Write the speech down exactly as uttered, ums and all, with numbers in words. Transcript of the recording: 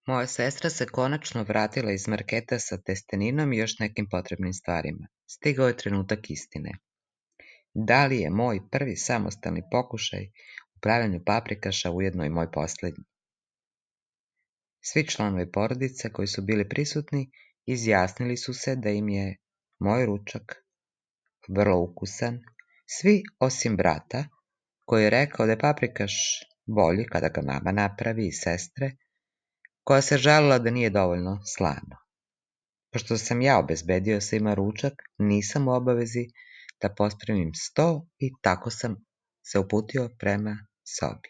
Moja sestra se konačno vratila iz marketa sa testeninom i još nekim potrebnim stvarima. Stigao je trenutak istine. Da li je moj prvi samostalni pokušaj u pravljanju paprikaša ujedno i moj poslednji? Svi članovi porodice koji su bili prisutni izjasnili su se da im je moj ručak vrlo ukusan, svi osim brata, koji je rekao da je paprikaš bolji kada ga mama napravi i sestre, koja se žalila da nije dovoljno slano. Pošto sam ja obezbedio svima ručak, nisam u obavezi da pospremim sto i tako sam se uputio prema sobi.